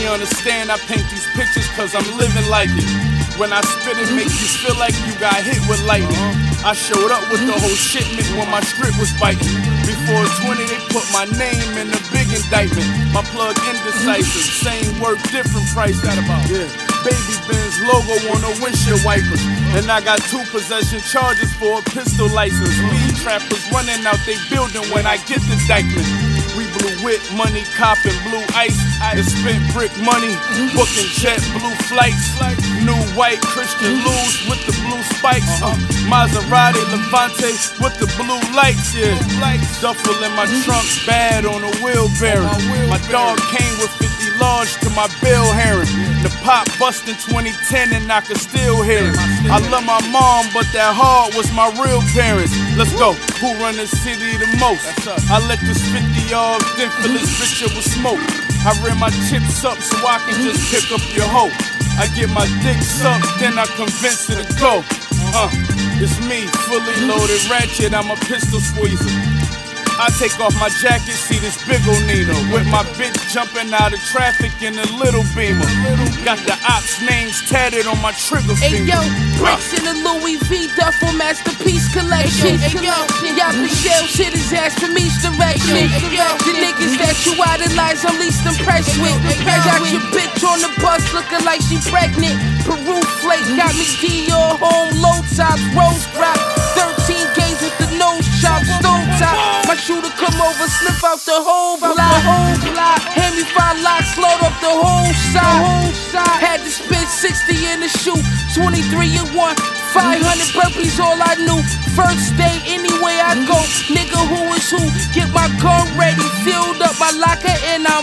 understand I paint these pictures cause I'm living like it. When I spit it, make you feel like you got hit with lightning. I showed up with the whole shipment when my script was biting. Before 20, they put my name in a big indictment. My plug indecisive, same work, different price. That about? Yeah. Baby Benz logo on the windshield wipers. And I got 2 possession charges for a pistol license. Weed trappers running out they building when I get the Dykeman. We blew wit money, copping blue ice. And spent brick money, booking jet blue flights. New white Christian Louis with the blue spikes. Maserati Levante with the blue lights, yeah. Duffel in my trunk, bad on a wheelbarrow. My dog came with 50 large to my bill hearing. The pop bust in 2010 and I could still hear it. I love my mom, but that hard was my real parents. Let's go, who run the city the most? I let this 50 off, then fill this bitch up with smoke. I ran my chips up so I can just pick up your hoe. I get my dick sucked, then I convince her to go. It's me, fully loaded ratchet, I'm a pistol squeezer. I take off my jacket, see this big ol' Nino. With my bitch jumping out of traffic in a little Beamer. Got the ops names tatted on my trigger finger. Ayo, bricks in a Louis V duffel masterpiece collection. Ayo, Michelle shit his ass from each direction. The niggas that you idolize, I'm least impressed with. Got your bitch on the bus looking like she pregnant. Peru flake got me Dior home, low tops, rose drop. 13 games with the nose chop, stove top. My shooter come over, sniff out the whole block. Hand me 5 locks, load up the whole side. Had to spend 60 in the shoe, 23 in 1. 500 burpees, all I knew. First day, anywhere I go. Nigga, who is who? Get my gun ready, filled up my locker, and I'm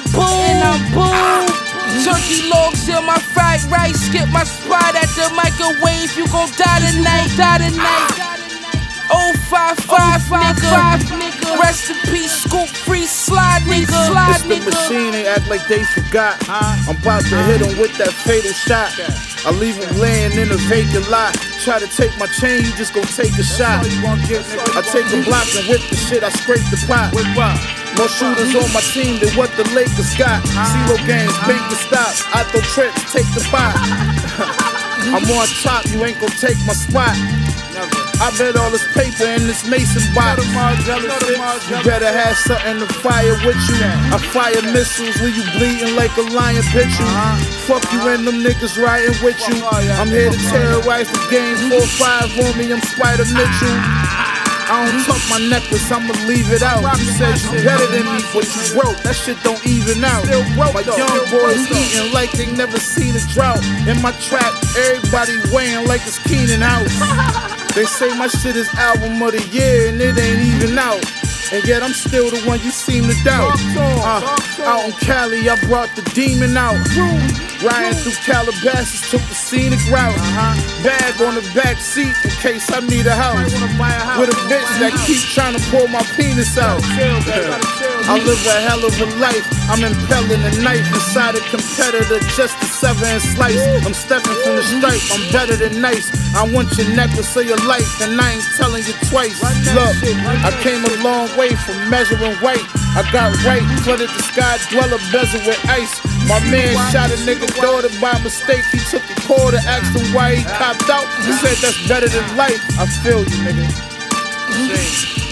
boom. Turkey logs in my fried rice. Skip my spot at the microwave. You gon' die tonight. 055, nigga. Rest in peace, scoop free, slide, nigga. It's the machine, they act like they forgot. I'm about to hit them with that fatal shot. I leave them laying in a vacant lot. Try to take my chain, you just gon' take a shot. I take a block and whip the shit, I scrape the pot. More shooters on my team than what the Lakers got. Zero games, bank the stop. I throw trips, take the pot. I'm on top, you ain't gon' take my spot. I bet all this paper in this mason box. You better have something to fire with you. I fire missiles when you bleeding like a lion bitch you. Fuck you and them niggas riding with you. I'm here to terrorize the game. 4-5 on me, I'm Spider Mitchell. I don't tuck my necklace, I'ma leave it out. You said you better than me, but you broke. That shit don't even out. My young boys eating like they never seen a drought. In my trap, everybody weighing like it's Keenan House. They say my shit is album of the year and it ain't even out. And yet I'm still the one you seem to doubt. Out in Cali, I brought the demon out. Riding through Calabasas, took the scenic route. Bag on the back seat in case I need a house. With a bitch that keep trying to pull my penis out. I live a hell of a life. I'm impelling a knife inside a competitor just to sever and slice. I'm stepping from the stripe, I'm better than nice. I want your necklace or your life, and I ain't telling you twice. Look, I came a long way from measuring weight. I got right, flooded the sky, dweller bezel with ice. My man shot a nigga daughter by mistake. He took a call to ask him why he copped out. He said that's better than life. I feel you, nigga.